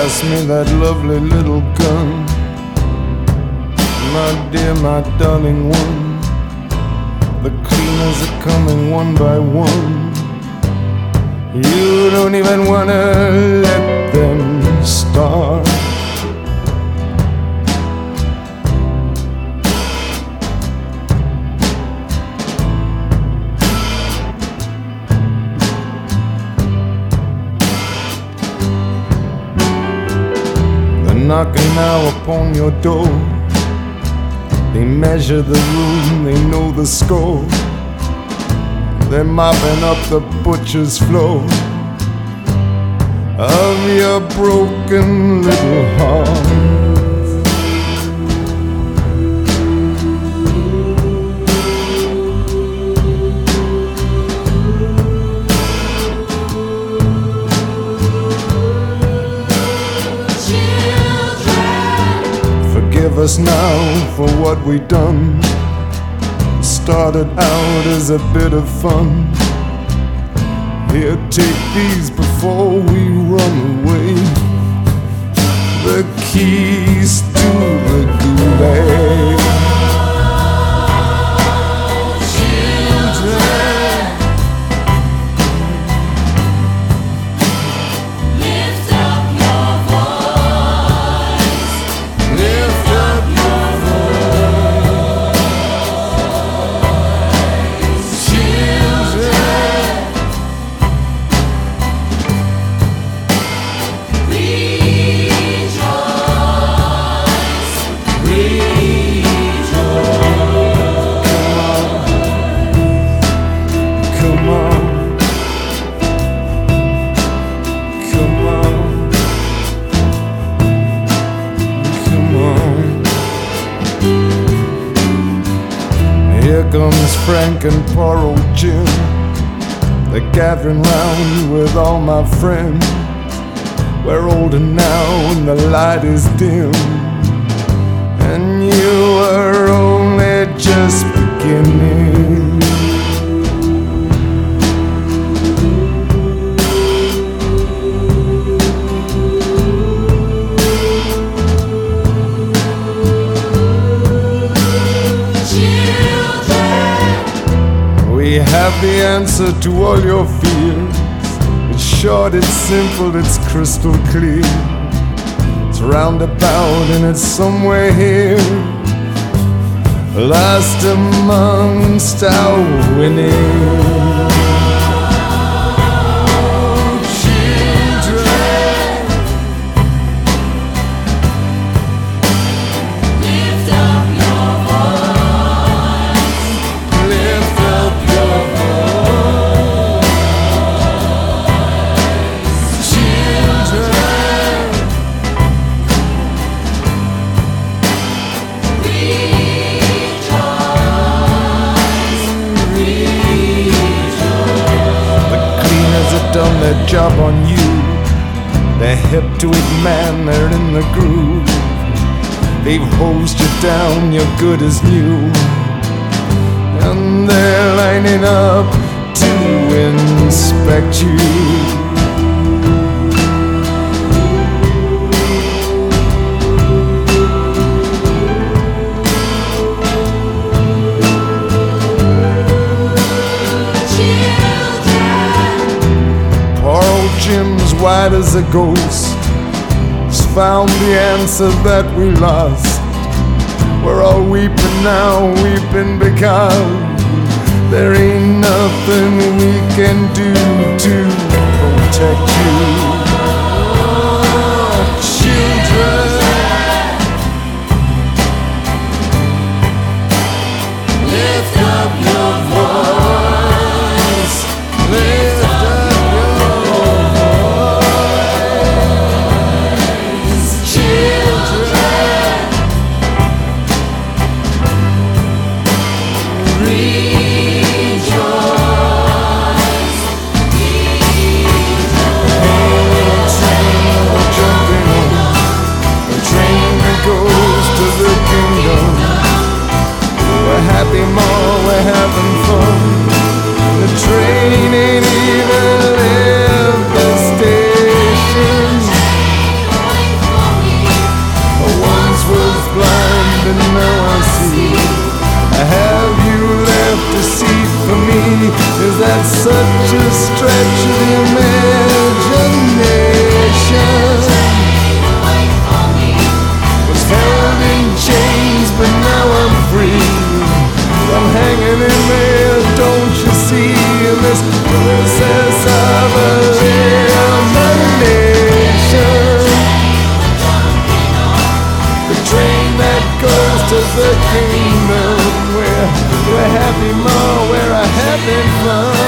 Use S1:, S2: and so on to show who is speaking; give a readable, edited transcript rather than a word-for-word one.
S1: pass me that lovely little gun. My dear, my darling one, the cleaners are coming one by one. You don't even wanna let them start. They're knocking now upon your door. They measure the room, they know the score. They're mopping up the butcher's floor of your broken little heart. Forgive us now for what we done. Started out as a bit of fun. Here, take these before we run away. The keys to the gulag. Here comes Frank and poor old Jim. They're gathering round with all my friends. We're older now and the light is dim, and you are only just beginning. We have the answer to all your fears. It's short, it's simple, it's crystal clear. It's roundabout and it's somewhere here, last amongst our winning. Done their job on you. They're hip to it, man, they're in the groove. They've hosed you down, you're good as new, and they're lining up to inspect you. Jim's white as a ghost has found the answer that we lost. We're all weeping now, weeping because there ain't nothing we can do to protect you. Children, lift up your voice. Lift up rejoice. enters the kingdom. We're happy, Ma, we're having fun.